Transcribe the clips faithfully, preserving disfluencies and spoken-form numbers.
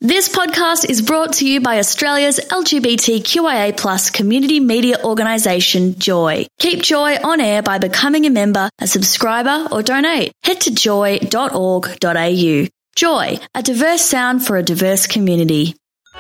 This podcast is brought to you by Australia's L G B T Q I A plus community media organisation, Joy. Keep Joy on air by becoming a member, a subscriber or donate. Head to joy dot org dot a u. Joy, a diverse sound for a diverse community.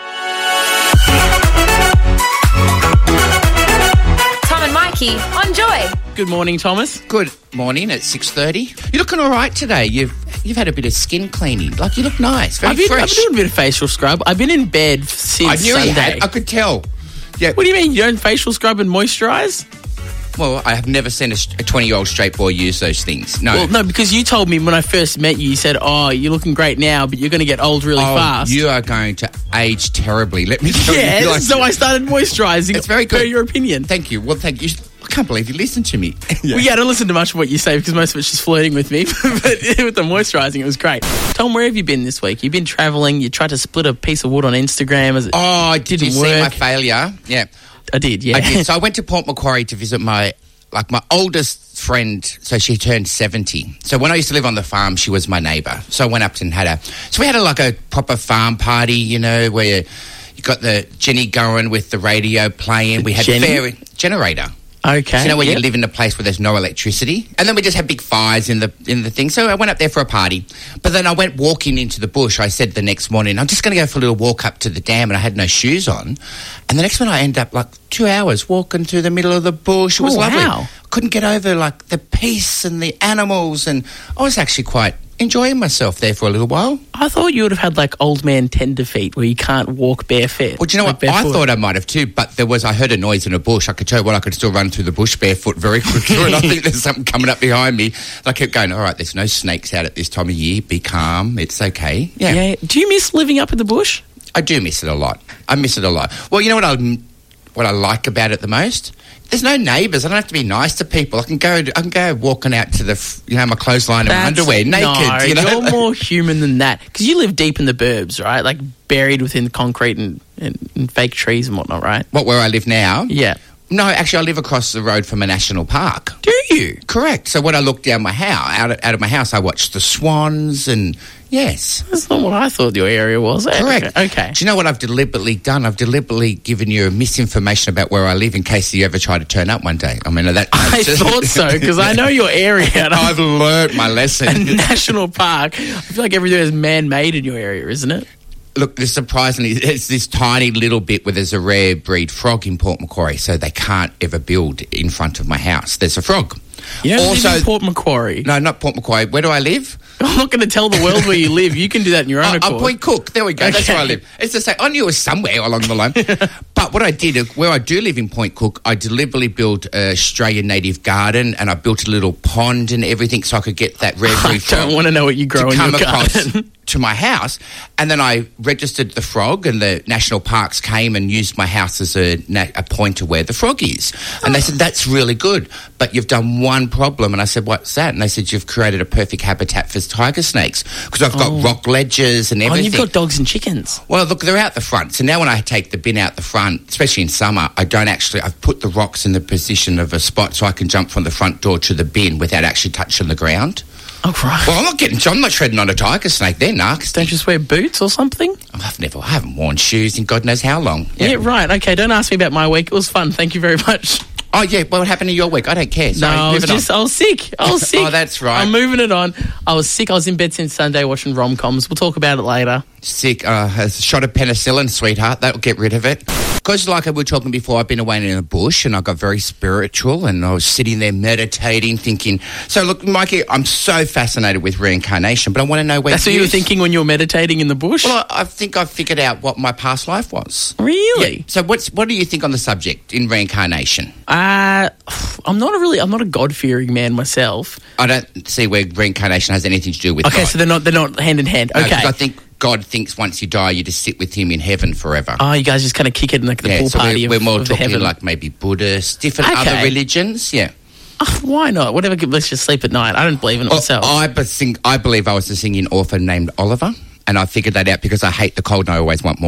Tom and Mikey on Joy. Good morning, Thomas. Good morning at six thirty. You're looking all right today. You've you've had a bit of skin cleaning. Like, you look nice, very I've been, fresh. I've been doing a bit of facial scrub. I've been in bed since I knew Sunday. you had. I could tell. Yeah. What do you mean? You don't facial scrub and moisturize? Well, I have never seen a twenty-year-old straight boy use those things. No. Well, no, because you told me when I first met you, you said, oh, you're looking great now, but you're going to get old really oh, fast. you are going to age terribly. Let me tell yeah, you. Like, so I started moisturising. It's very good. Per your opinion. Thank you. Well, thank you. I can't believe you listened to me. yeah. Well, yeah, I don't listen to much of what you say because most of it's just flirting with me. But with the moisturising, it was great. Tom, where have you been this week? You've been travelling. You tried to split a piece of wood on Instagram. As it oh, I did didn't you work. see my failure? Yeah. I did, yeah. I did. So I went to Port Macquarie to visit my, like, my oldest friend. So she turned seventy. So when I used to live on the farm, she was my neighbour. So I went up and had a, so we had a, like a proper farm party, you know, where you, you got the Jenny going with the radio playing. The we had Jenny? very generator. Okay. So you know when yep. you live in a place where there's no electricity, and then we just had big fires in the in the thing. So I went up there for a party, but then I went walking into the bush. I said the next morning, I'm just going to go for a little walk up to the dam, and I had no shoes on. And the next one, I ended up like two hours walking through the middle of the bush. It was Oh, lovely. wow. Couldn't get over like the peace and the animals, and I was actually quite enjoying myself there for a little while. I thought you would have had like old man tender feet where you can't walk bare feet. Well, do you know like what? I barefoot. thought I might have too, but there was, I heard a noise in a bush. I could tell you what, I could still run through the bush barefoot very quickly, and I think there's something coming up behind me. And I kept going, all right, there's no snakes out at this time of year. Be calm. It's okay. Yeah. Yeah. Do you miss living up in the bush? I do miss it a lot. I miss it a lot. Well, you know what I what I like about it the most? There's no neighbours. I don't have to be nice to people. I can go. I can go walking out to the, you know, my clothesline and my underwear, naked. No, you know? you're more human than that because you live deep in the burbs, right? Like buried within concrete and, and, and fake trees and whatnot, right? What, where I live now? Yeah. No, actually, I live across the road from a national park. Do you? Correct. So when I look down my house, out of, out of my house, I watch the swans and yes. That's not what I thought your area was. Correct. Okay. Do you know what I've deliberately done? I've deliberately given you misinformation about where I live in case you ever try to turn up one day. I mean, that. I thought so because I know your area. And I've learnt my lesson. A national park. I feel like everything is man-made in your area, isn't it? Look, there's surprisingly, it's this tiny little bit where there's a rare breed frog in Port Macquarie, so they can't ever build in front of my house. There's a frog. You don't also, live in Port Macquarie. No, not Port Macquarie. Where do I live? I'm not going to tell the world where you live. You can do that in your own Oh, accord. uh, Point Cook. There we go. Okay. That's where I live. It's the same. I knew it was somewhere along the line. But what I did, where I do live in Point Cook, I deliberately built an Australian native garden, and I built a little pond and everything so I could get that rare breed I frog. don't want to know what you grow to in come your across garden. to my house, and then I registered the frog, and the national parks came and used my house as a, a point to where the frog is. And they said, that's really good, but you've done one problem. And I said, what's that? And they said, you've created a perfect habitat for tiger snakes because I've got Oh. rock ledges and Oh, everything. and you've got dogs and chickens. Well, look, they're out the front. So now when I take the bin out the front, especially in summer, I don't actually, I've put the rocks in the position of a spot so I can jump from the front door to the bin without actually touching the ground. Oh, right. Well, I'm not getting, I'm not treading on a tiger snake. They're nasty. Don't you just wear boots or something? I've never, I haven't worn shoes in God knows how long. Yeah. right. Okay, don't ask me about my week. It was fun. Thank you very much. Oh, yeah, well, what happened in your week? I don't care. Sorry, no, I was moving just, on. I was sick. I was sick. Oh, that's right. I'm moving it on. I was sick. I was in bed since Sunday watching rom-coms. We'll talk about it later. Sick. Uh, a shot of penicillin, sweetheart. That'll get rid of it. Because like we were talking before, I've been away in the bush and I got very spiritual and I was sitting there meditating, thinking... So, look, Mikey, I'm so fascinated with reincarnation, but I want to know where... That's what you were thinking when you were meditating in the bush? Well, I, I think I've figured out what my past life was. Really? Yeah. So what's, what do you think on the subject in reincarnation? Uh, I'm not a really... I'm not a God-fearing man myself. I don't see where reincarnation has anything to do with Okay, God. so they're not, they're not hand in hand. No, Okay. 'cause I think God thinks once you die, you just sit with him in heaven forever. Oh, you guys just kind of kick it in like the yeah, pool so party we're, of, we're more of talking heaven. like maybe Buddhists, different Okay. other religions. Yeah. Oh, why not? Whatever. Let's just sleep at night. I don't believe in it Well, myself. I, be- think, I believe I was a singing orphan named Oliver, and I figured that out because I hate the cold and I always want more.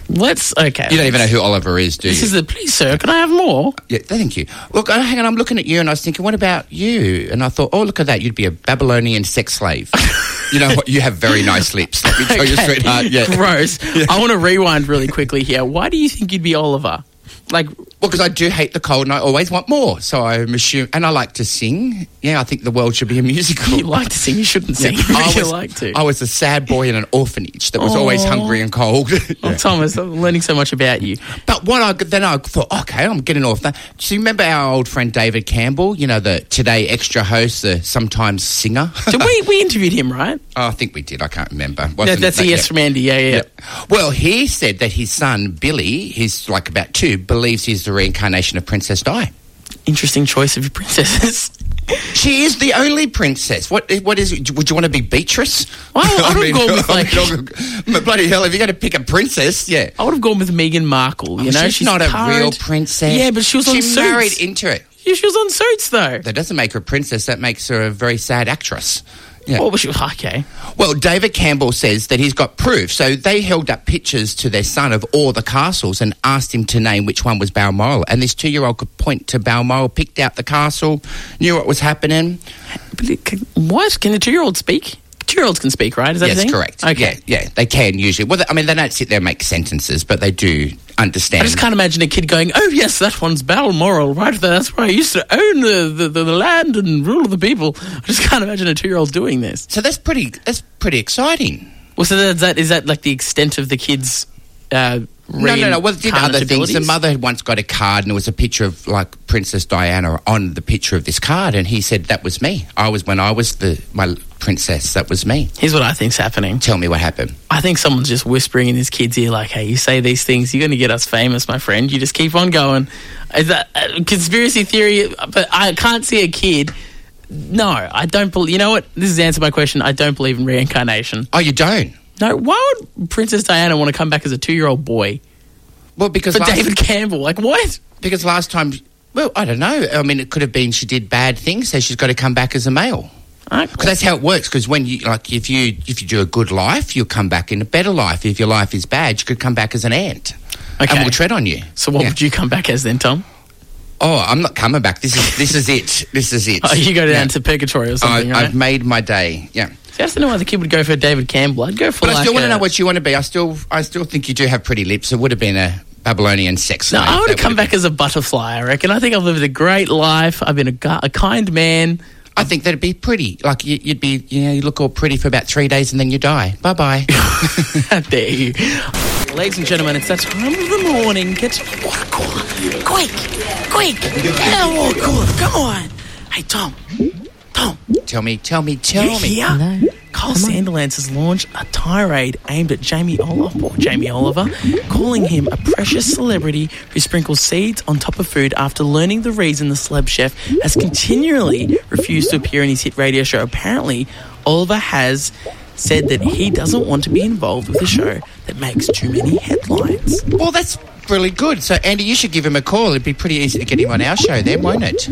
Let's, okay. You don't even know who Oliver is, do you? This is the, please, sir, can I have more? Yeah, thank you. Look, uh, hang on, I'm looking at you and I was thinking, what about you? And I thought, oh, look at that, you'd be a Babylonian sex slave. You know what? You have very nice lips. Let me tell you, Okay. sweetheart. Yeah. Gross. Yeah. I want to rewind really quickly here. Why do you think you'd be Oliver? Like, Well, because I do hate the cold and I always want more. So I'm assume, and I like to sing. Yeah, I think the world should be a musical. you like to sing, you shouldn't sing. Yeah. I you was, like to. I was a sad boy in an orphanage that was always Aw. hungry and cold. Oh, Thomas, I'm learning so much about you. But what I then I thought, okay, I'm getting off that. Do you remember our old friend David Campbell? You know, the Today Extra host, the sometimes singer. Did we, we interviewed him, right? Oh, I think we did. I can't remember. That, Wasn't that's it? a yes from Andy. Yeah, yeah. Yeah. Well, he said that his son Billy, he's like about two, believes he's the reincarnation of Princess Di. Interesting choice of your princesses. She is the only princess. What? What is? Would you want to be Beatrice? Well, I would have gone with, like- I mean, bloody hell! If you're going to pick a princess, yeah. I would have gone with Meghan Markle. You Oh, know, she's, not current. a real princess. Yeah, but she was on she Suits. married into it. Yeah, she was on Suits though. That doesn't make her a princess. That makes her a very sad actress. Yeah. Oh, but she was okay. Well, David Campbell says that he's got proof. So they held up pictures to their son of all the castles and asked him to name which one was Balmoral. And this two-year-old could point to Balmoral, picked out the castle, knew what was happening. But it, can, what? Can the two-year-old speak? Two-year-olds can speak, right? Is that Yes, the thing? correct. Okay. Yeah, yeah, they can usually. Well, they, I mean, they don't sit there and make sentences, but they do understand. I just can't imagine a kid going, oh, yes, that one's Balmoral, right? That's where I used to own the, the, the, the land and rule of the people. I just can't imagine a two-year-old doing this. So that's pretty. That's pretty exciting. Well, so is that, is that like the extent of the kid's uh, No, no, no. Well, it did reincarnate other things. The abilities? mother had once got a card, and there was a picture of like Princess Diana on the picture of this card, and he said that was me. I was when I was the my princess. That was me. Here's what I think's happening. Tell me what happened. I think someone's just whispering in his kid's ear, like, hey, you say these things, you're going to get us famous, my friend. You just keep on going. Is that a conspiracy theory? But I can't see a kid. No, I don't believe. You know what? This is the answer to my question. I don't believe in reincarnation. Oh, you don't? No, why would Princess Diana want to come back as a two-year-old boy? Well, because For last, David Campbell, like, what? because last time, well, I don't know. I mean, it could have been she did bad things, so she's got to come back as a male. Because that's how it works. Because when you like, if you if you do a good life, you'll come back in a better life. If your life is bad, you could come back as an ant, Okay. and we'll tread on you. So what Yeah. would you come back as then, Tom? Oh, I'm not coming back. This is this is it. This is it. Oh, you go down Yeah. to purgatory or something, I, right? I've made my day. Yeah. See, I just don't know why the kid would go for David Campbell. I'd go for But like I still want a- to know what you want to be. I still, I still think you do have pretty lips. It would have been a Babylonian sex No, slave. I would have That come would back as a butterfly, I reckon. I think I've lived a great life. I've been a, gu- a kind man. I think that'd be pretty. Like you, you'd be, you know, you look all pretty for about three days and then you die. Bye bye. How dare you. Ladies and gentlemen, it's that time of the morning. Get water cooler. Quick, quick. Get a water cooler. Come on. Hey, Tom. Tom. Tell me, tell me, tell You me. here? Hello. Carl Sandilands has launched a tirade aimed at Jamie Oliver, or Jamie Oliver, calling him a precious celebrity who sprinkles seeds on top of food after learning the reason the celeb chef has continually refused to appear in his hit radio show. Apparently, Oliver has said that he doesn't want to be involved with a show that makes too many headlines. Well, that's really good. So, Andy, you should give him a call. It'd be pretty easy to get him on our show then, won't it?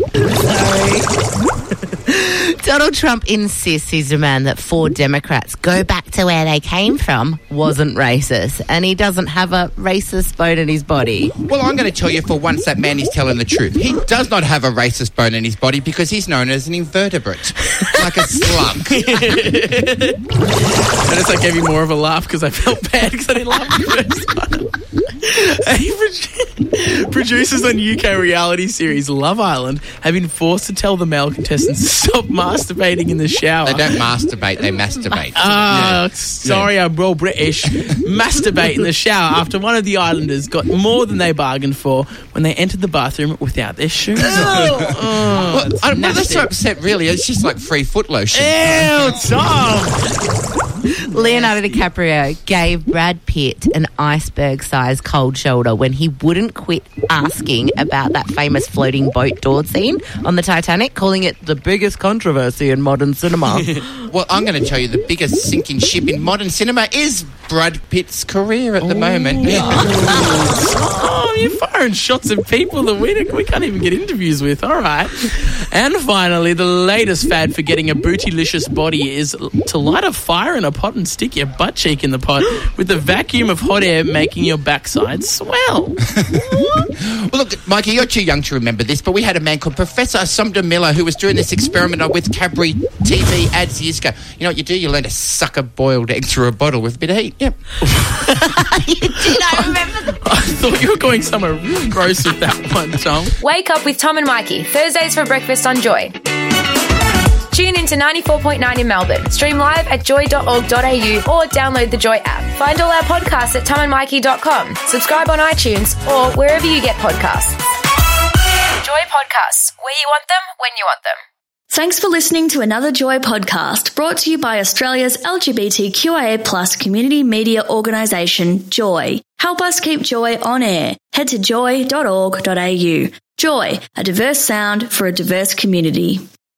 Donald Trump insists his demand that four Democrats go back to where they came from wasn't racist, and he doesn't have a racist bone in his body. Well, I'm going to tell you for once that man is telling the truth. He does not have a racist bone in his body because he's known as an invertebrate, like a slug. I just like gave you more of a laugh because I felt bad because I didn't laugh at the first one. Hey, produ- producers on U K reality series Love Island have been forced to tell the male contestants to stop masturbating in the shower. They don't masturbate, they masturbate. Ah, Yeah. sorry, Yeah. I'm real British. Masturbate in the shower after one of the islanders got more than they bargained for when they entered the bathroom without their shoes. on. Oh, Well, it's I, well, that's nasty. so upset, really. It's just like free foot lotion. Ew, Tom! Leonardo DiCaprio gave Brad Pitt an iceberg-sized cold shoulder when he wouldn't quit asking about that famous floating boat door scene on the Titanic, calling it the biggest controversy in modern cinema. Well, I'm going to tell you the biggest sinking ship in modern cinema is Brad Pitt's career at the moment. Yeah. Oh, you're firing shots at people that we, don't- we can't even get interviews with. All right. And finally, the latest fad for getting a bootylicious body is to light a fire in a pot and stick your butt cheek in the pot with the vacuum of hot air making your backside swell. Well, look, Mikey, you're too young to remember this, but we had a man called Professor Sumner Miller who was doing this experiment with Cadbury T V ads years ago. You know what you do? You learn to suck a boiled egg through a bottle with a bit of heat. Yep. You did, I remember that. I thought you were going somewhere really gross with that one, Tom. Wake up with Tom and Mikey, Thursdays for breakfast on Joy. Tune in to ninety-four point nine in Melbourne. Stream live at joy dot org dot a u or download the Joy app. Find all our podcasts at tom and mikey dot com. Subscribe on iTunes or wherever you get podcasts. Joy Podcasts, where you want them, when you want them. Thanks for listening to another Joy podcast brought to you by Australia's L G B T Q I A plus community media organisation, Joy. Help us keep Joy on air. Head to joy dot org dot a u. Joy, a diverse sound for a diverse community.